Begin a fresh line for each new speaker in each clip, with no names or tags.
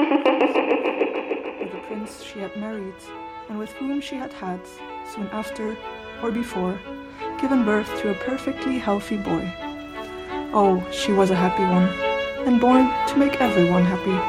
with the prince she had married and with whom she had had, soon after or before, given birth to a perfectly healthy boy. Oh, she was a happy one, and born to make everyone happy.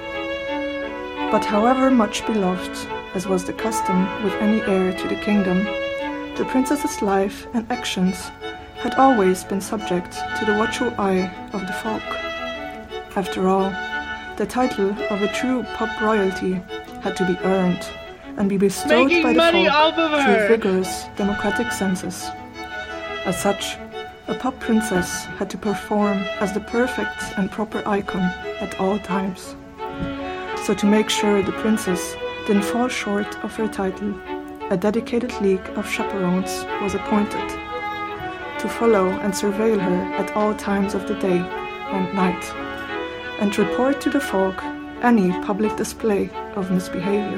But however much beloved, as was the custom with any heir to the kingdom, the princess's life and actions had always been subject to the watchful eye of the folk. After all, the title of a true pop royalty had to be earned and be bestowed by the folk through vigorous democratic census. As such, a pop princess had to perform as the perfect and proper icon at all times. So to make sure the princess didn't fall short of her title, a dedicated league of chaperones was appointed to follow and surveil her at all times of the day and night, and report to the folk any public display of misbehavior.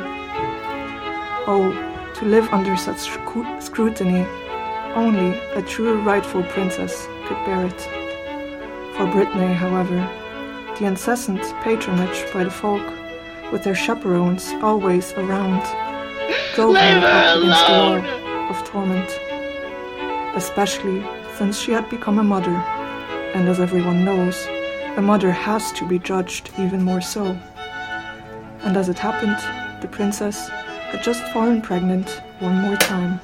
Oh, to live under such scrutiny, only a true rightful princess could bear it. For Brittany, however, the incessant patronage by the folk, with their chaperones always around, drove her up against the wall of torment, especially since she had become a mother, and as everyone knows, a mother has to be judged even more so. And as it happened, the princess had just fallen pregnant one more time.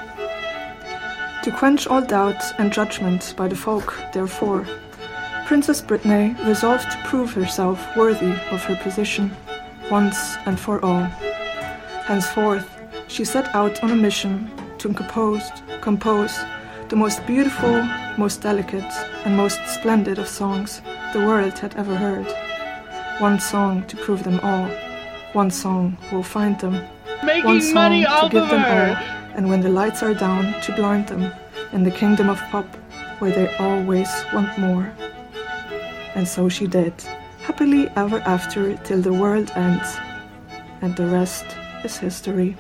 To quench all doubt and judgment by the folk, therefore, Princess Brittany resolved to prove herself worthy of her position once and for all. Henceforth, she set out on a mission to compose the most beautiful, most delicate, and most splendid of songs the world had ever heard. One song to prove them all, one song will find them, one song to give them all, and when the lights are down, to blind them in the kingdom of pop, where they always want more. And so she did, happily ever after till the world ends, and the rest is history.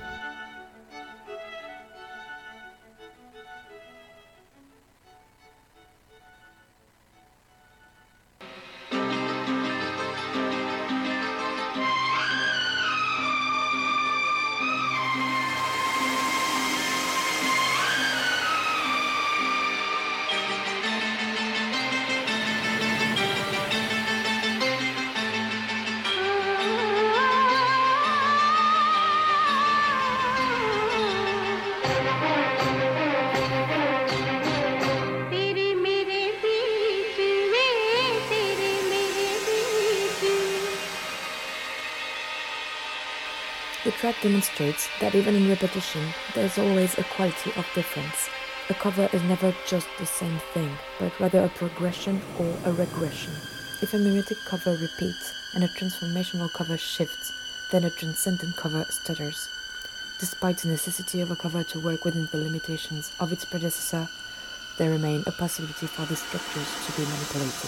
The track demonstrates that even in repetition, there is always a quality of difference. A cover is never just the same thing, but rather a progression or a regression. If a mimetic cover repeats and a transformational cover shifts, then a transcendent cover stutters. Despite the necessity of a cover to work within the limitations of its predecessor, there remains a possibility for the structures to be manipulated.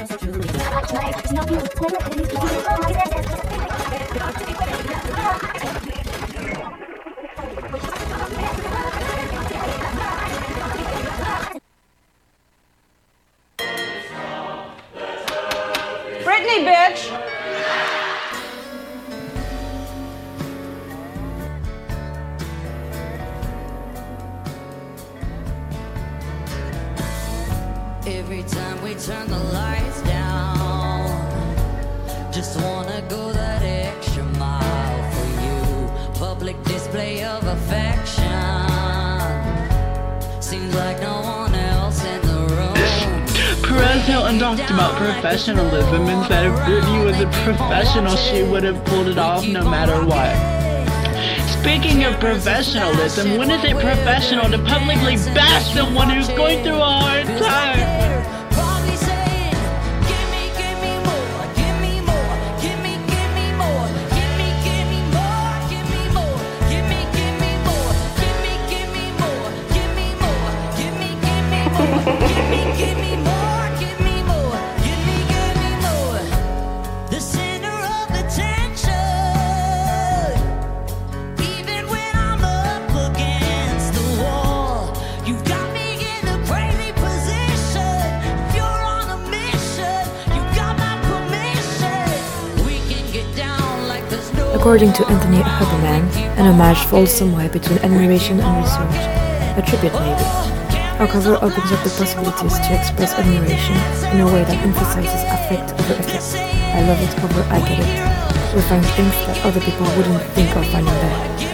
Britney, bitch!
Every time we turn the lights down, just wanna go that extra mile for you. Public display of affection, seems like no one else in the room.
Perez Hilton talked about professionalism and said if Britney was a professional, she would have pulled it off no matter what. Speaking of professionalism, when is it professional to publicly bash someone who's going through a hard time?
According to Anthony Huberman, an homage falls somewhere between admiration and research. A tribute maybe. Our cover opens up the possibilities to express admiration in a way that emphasizes affect over effect. I love it cover, I get it. We find things that other people wouldn't think of finding there.